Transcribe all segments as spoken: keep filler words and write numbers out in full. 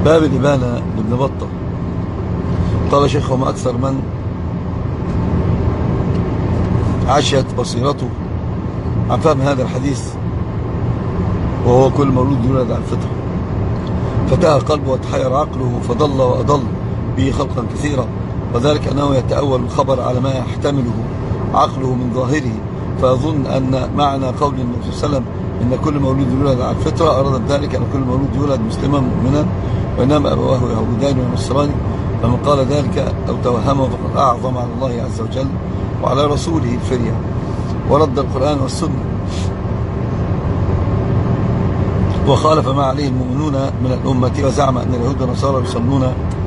باب الإبانة لابن بطة. قال شيخ: وما أكثر من عشت بصيرته عن فهم هذا الحديث، وهو كل مولود يولد على الفطرة، فتاه قلبه وتحير عقله فضل وأضل به خلقا كثيرا، وذلك أنه يتأول الخبر على ما يحتمله عقله من ظاهره، فيظن أن معنى قول النبي صلى الله عليه وسلم إن كل مولود يولد على الفطرة أراد بذلك أن كل مولود يولد مسلما مؤمنا، وإنما أبواه يهودان ونصراني. فمن قال ذلك أو توهمه فقد أعظم على الله عز وجل وعلى رسوله الفرية، ورد القرآن والسنة، وخالف ما عليه المؤمنون من الأمة، وزعم أن اليهود والنصارى يصلون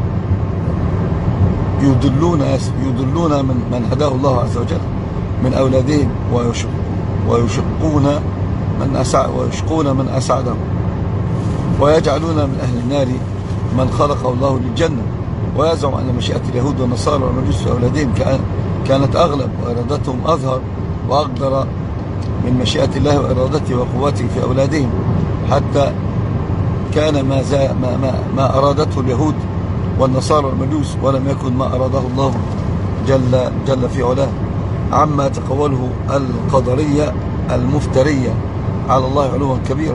يدلون يدلون من من هداه الله عز وجل من أولادهم، ويشقون من أسعد ويشقون من أسعدهم، ويجعلون من أهل النار من خلقه الله للجنة، ويزعم أن مشيئة اليهود والنصارى والمجوس في أولادهم كانت أغلب وإرادتهم أظهر وأقدر من مشيئة الله وإرادته وقوته في أولادهم، حتى كان ما, ما, ما, ما أرادته اليهود والنصارى والمجوس ولم يكن ما أراده الله جل, جل في علاه، عما تقوله القدرية المفترية على الله علوا كبيرا.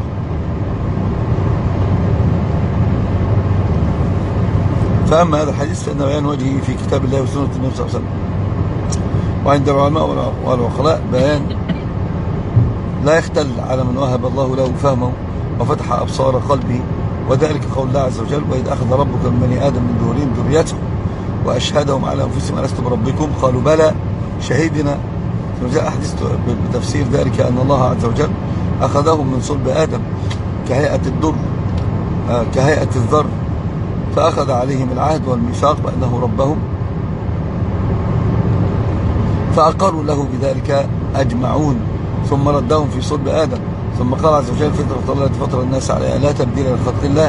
فأما هذا الحديث فإن بيان وجهه في كتاب الله وسنة النبي صلى الله عليه وسلم، وعند العلماء والعقلاء بيان لا يختل على من وهب الله له فهمه وفتح أبصار قلبه، وذلك قول الله عز وجل: وإذ أخذ ربك من بني آدم من ظهورهم ذريتهم وأشهدهم على أنفسهم ألست بربكم قالوا بلى شهدنا. وجاء حديث بتفسير ذلك أن الله عز وجل أخذهم من صلب آدم كهيئة الدر كهيئة الذر، فأخذ عليهم العهد والميثاق بأنه ربهم، فأقروا له بذلك أجمعون، ثم ردهم في صلب آدم، ثم قال عز وجل: فطرة الله التي فطر الناس عليها لا تبديل لخلق الله.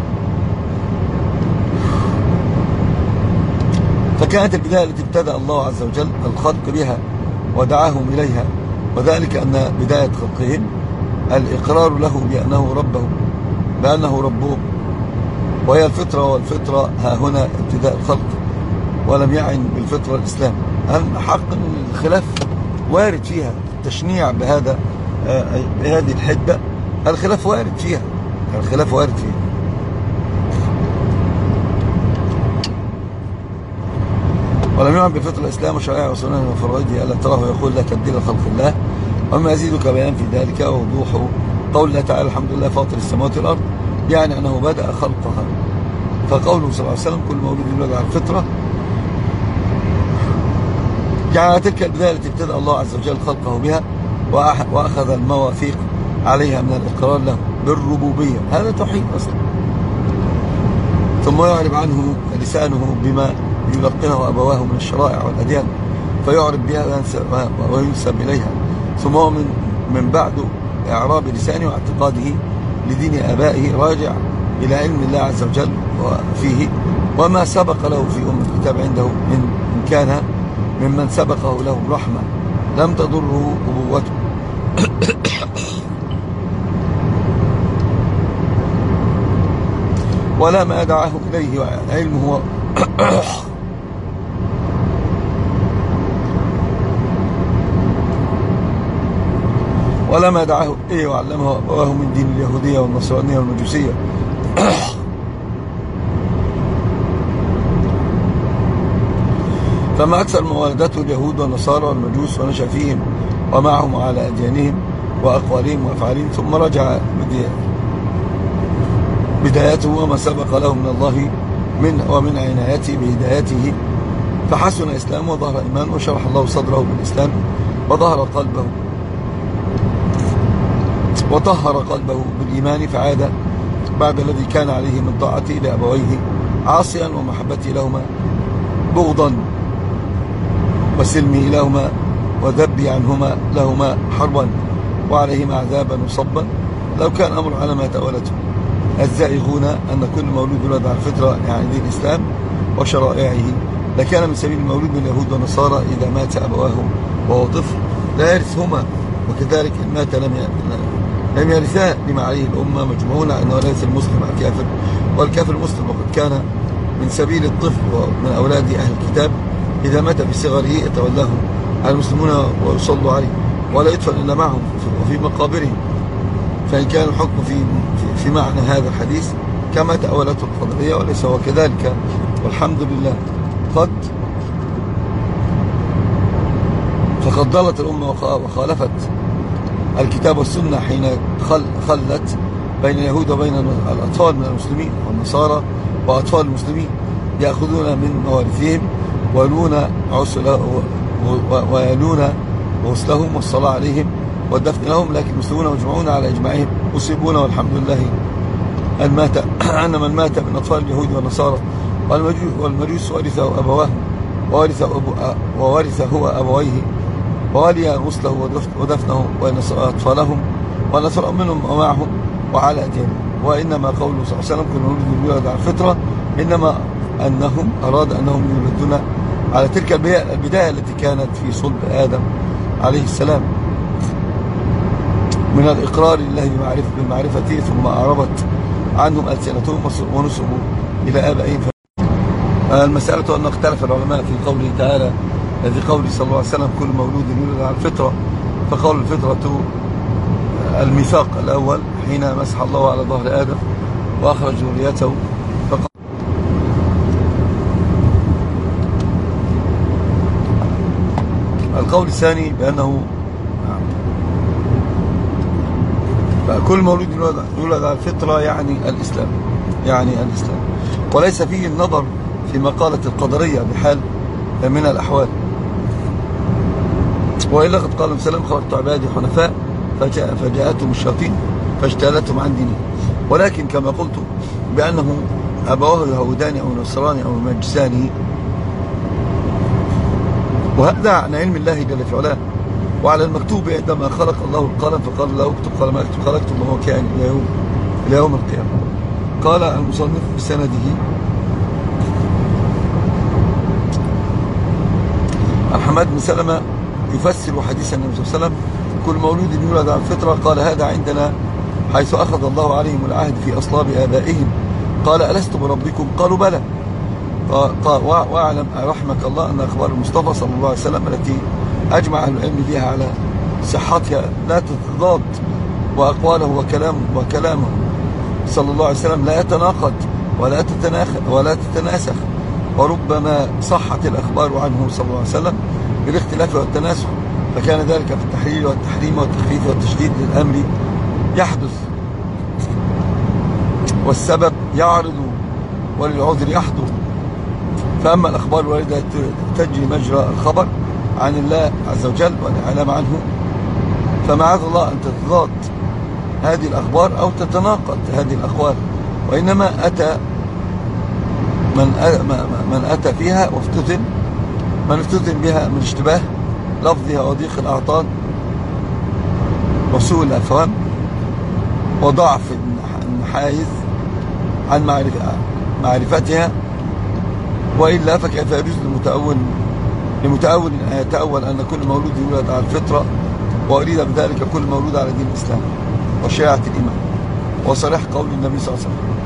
فكانت البداية التي ابتدأ الله عز وجل الخلق بها ودعاهم إليها، وذلك أن بداية خلقهم الإقرار له بأنه ربهم بأنه ربهم، وهي الفطرة، والفطرة ها هنا ابتداء الخلق، ولم يعن بالفطرة الإسلام. حق الخلاف وارد فيها التشنيع بهذا بهذه الحدة، الخلاف وارد فيها الخلاف وارد فيها ولم يعن بالفطرة الإسلام وشرائع وسننه وفرائضه ألا تراه يقول لا تبديل لخلق الله. وما يزيدك بيان في ذلك ووضوح قول الله تعالى: الحمد لله فاطر السماوات والأرض، يعني أنه بدأ خلقها. فقوله صلى الله عليه وسلم: كل مولود يولد على الفطرة، يعني تلك البداية التي ابتدأ الله عز وجل خلقه بها، وأخذ المواثيق عليها من الإقرار له بالربوبية، هذا توحيد أصلا، ثم يعرب عنه لسانه بما يلقنه أبواه من الشرائع والأديان، فيعرب بها وينسب إليها، ثم هو من, من بعد إعراب لسانه واعتقاده لدين آبائه راجع إلى علم الله عز وجل وفيه، وما سبق له في أم الكتاب عنده إن كان ممن سبقه له الرحمة لم تضره أبوته ولا ما دعاه إليه علمه ولا ما دعاه إليه وعلمه أبواه من دين اليهودية والنصرانية والمجوسية. فما أكثر ما ولدته اليهود والنصارى والمجوس ونشأ فيهم ومعهم على أديانهم وأقوالهم وأفعالهم، ثم رجع بدايته وما سبق له من الله من ومن عنايته بهدايته، فحسن إسلامه وظهر إيمان وشرح الله صدره بالإسلام وظهر قلبه وطهر قلبه بالإيمان، فعاد بعد الذي كان عليه من طاعته لأبويه عاصيا ومحبته لهما بغضا وسلمه لهما وذبي عنهما لهما حربا وعليهما عذابا وصبا. لو كان أمر على ما تأولته الزائغون أن كل مولود يولد على الفطرة يعني دين الإسلام وشرائعه، لكان من سبيل المولود من اليهود والنصارى إذا مات أبواه وهو طفل لا يرثهما، وكذلك إن مات لم لم يرثاه، لما عليه الأمة مجمعون أنه لا يرث المسلم على الكافر والكافر المسلم. وقد كان من سبيل الطفل ومن أولاد أهل الكتاب إذا مات بصغره يتولاه المسلمون ويصلوا عليه ولا يدفن إلا معهم وفي مقابرهم، فإن كان الحكم في, في, في معنى هذا الحديث كما تأولته القدرية وليس هو كذلك، والحمد لله. قد فقد ضلت الأمة وخالفت الكتاب والسنة حين خلت بين اليهود وبين الأطفال من المسلمين والنصارى وأطفال المسلمين يأخذون من موارثهم ويلون غسلهم والصلاة عليهم والدفن لهم، لكن المسلمون مجمعون على إجماعهم مصيبون والحمد لله أن مات أن من مات من أطفال اليهود والنصارى والمجوس ورثه أبواه وورث, وورث هو أبويه وولي غسله ودفنه وأطفالهم ونصر منهم ومعهم وعلى أديانهم. وإنما قوله صلى الله عليه وسلم كل مولود يولد على الفطرة إنما أنهم أراد أنهم يولدون على تلك البداية التي كانت في صلب آدم عليه السلام من الإقرار لله بمعرفته ثم أعربت عنهم ألسنتهم ونسبوا إلى آبائهم. المسألة أن اختلف العلماء في قوله تعالى الذي قوله صلى الله عليه وسلم كل مولود يولد على الفطرة، فقول الفطرة الميثاق الأول حين مسح الله على ظهر آدم وأخرج ذريته. القول الثاني بأنه كل مولود يولد على الفطرة يعني الإسلام يعني الإسلام وليس فيه النظر في مقالة القدرية بحال من الأحوال، وإلا قد قال سلام خلقت عبادي حنفاء فجاء فجاءتهم الشياطين فاجتالتهم عن دينه. ولكن كما قلت بأنه أبواه يهوداني أو نصراني أو مجساني، وهذا عن علم الله جل في علاه وعلى المكتوب عندما خلق الله القلم فقال له اكتب، قال ما اكتب، قال اكتب وهو كائن إلى يوم إلى يوم القيامة. قال المصنف بسنده حماد بن سلمة يفسر حديث النبي صلى الله عليه وسلم كل مولود يولد على الفطرة، قال هذا عندنا حيث أخذ الله عليهم العهد في أصلاب آبائهم. قال ألست بربكم؟ قالوا بلى. واعلم رحمك الله أن أخبار المصطفى صلى الله عليه وسلم التي أجمع أهل العلم فيها على صحتها لا تتضاد، وأقواله وكلامه وكلامه صلى الله عليه وسلم لا يتناقض ولا ولا تتناسخ، وربما صحت الأخبار عنه صلى الله عليه وسلم بالاختلاف والتناسخ، فكان ذلك في التحليل والتحريم والتخفيف والتشديد للأمر يحدث، والسبب يعرض وللعذر يحضر. فأما الأخبار الواردة تجري مجرى الخبر عن الله عز وجل والإعلام عنه، فمعاذ الله أن تتضاد هذه الأخبار أو تتناقض هذه الأقوال، وإنما أتى من من أتى فيها وافتتن من افتتن بها من اشتباه لفظها وضيق الأعطان وسوء الأفهام وضعف الحايز عن معرفتها، وإلا فكيف يجوز للمتأول لمتأول أن يتأول أن كل مولود يولد على الفطرة وأريد بذلك كل مولود على دين الإسلام وشريعة الإيمان وصريح قول النبي صلى الله عليه وسلم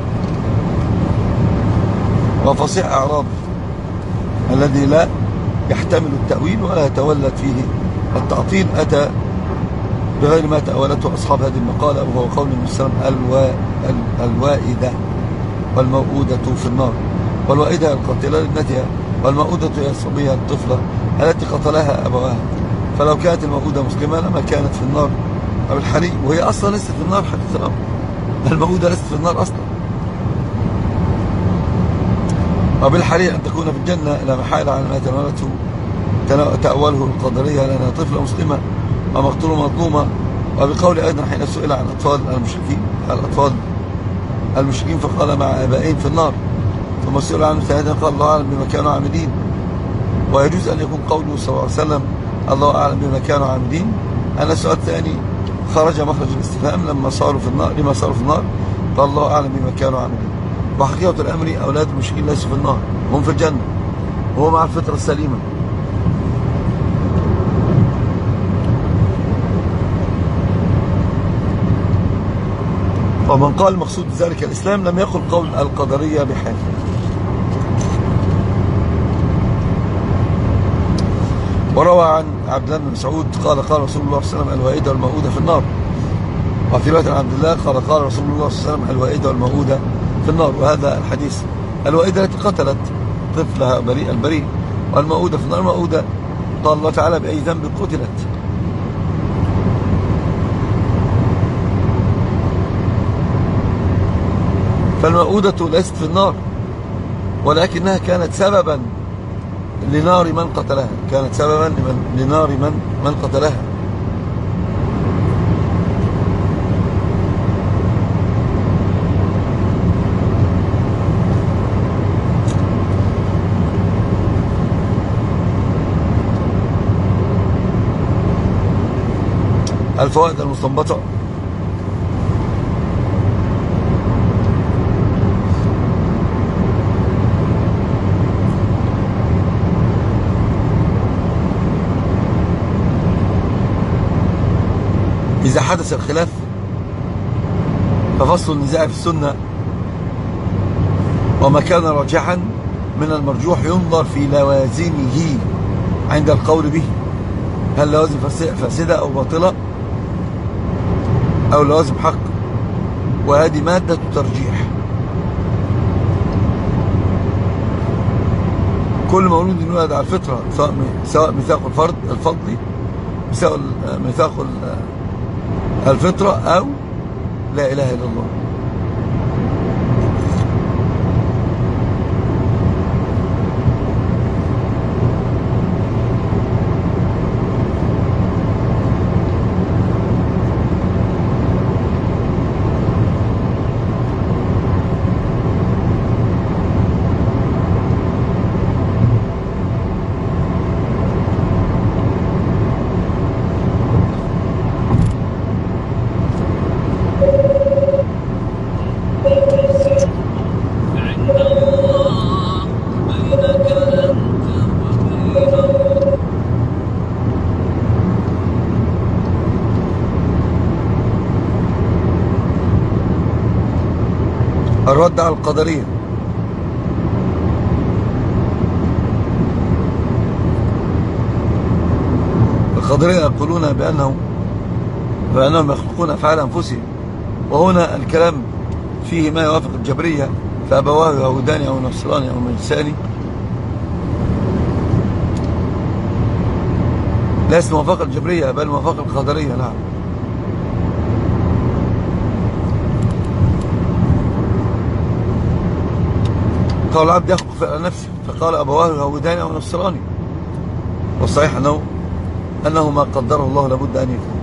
وفصيح أعراض الذي لا يحتمل التأويل ولا يتولد فيه التعطيل أتى بغير ما تأولته أصحاب هذه المقالة، وهو قول النبي صلى الله عليه وسلم الوائدة والموؤودة في النار، والوائدة القاتلة لابنتها، والموؤودة هي الصبية الطفلة التي قتلها أبواها، فلو كانت الموؤودة مسلمة لما كانت في النار أو الحريق، وهي أصلا ليست في النار حديث الأمر، الموؤودة ليست في النار أصلا، وبالحريق أن تكون في الجنة لا محالة على ما تناولته تأوله القدرية لأنها طفلة مسلمة ومقتولة مظلومة. وبقول أيضا حين سئل عن أطفال المشركين الأطفال المشركين فقال مع آبائهم في النار، ثم سئل عن ثلاثة قال الله أعلم بما كانوا عاملين. ويجوز أن يكون قوله صلى الله عليه وسلم الله أعلم بما كانوا عاملين أن السؤال الثاني خرج مخرج الاستفهام لما صاروا في النار لما صاروا في النار قال الله أعلم بما كانوا عاملين. وحقيقة الأمر أولاد المشركين ليسوا في النار، هم في الجنة وهو مع الفطرة السليمة. ومن قال المقصود بذلك الإسلام لم يقل قول القدرية بحال. وروى عن عبد الله بن مسعود قال قال رسول الله صلى الله عليه وسلم الوائدة والموؤودة في النار. وفي رواية عن عبد الله قال قال رسول الله صلى الله عليه وسلم الوائدة والموؤودة في النار. وهذا الحديث الوائدة التي قتلت طفلها بريء البريء، والموؤودة في النار الموؤودة قال الله تعالى بأي ذنب قتلت. فالموؤودة ليست في النار، ولكنها كانت سببا لنار من قتلها، كانت سببا لنار من من قتلها. الفوائد المستنبطة: إذا حدث الخلاف ففصل النزاع في السنة، وما كان راجحا من المرجوح ينظر في لوازمه عند القول به، هل لوازم فاسدة أو باطلة أو لوازم حق، وهذه مادة ترجيح. كل مولود يولد على الفطرة، سواء سواء ميثاق الفرد الفضلي، سواء ميثاق الفطرة أو لا إله إلا الله. الرد على القدرية: القدرية يقولون بأنه بأنهم يخلقون أفعال أنفسهم، وهنا الكلام فيه ما يوافق الجبرية، فأبواه يهوداني أو نصراني أو مجساني، ليس موافق الجبرية بل موافق القدرية. نعم. قال العبد يخلق فعل نفسه، فقال أبواه يهوداني أو نصراني، والصحيح أنه أنه ما قدره الله لابد أن يكون.